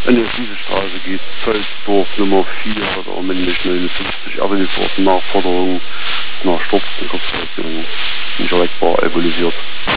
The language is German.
Eine diese Straße geht Zölzdorf Nummer 4 oder männlich 59 Avenue vor Nachforderung nach Stopp und Kopfverletzung nicht erweckbar evolutiert.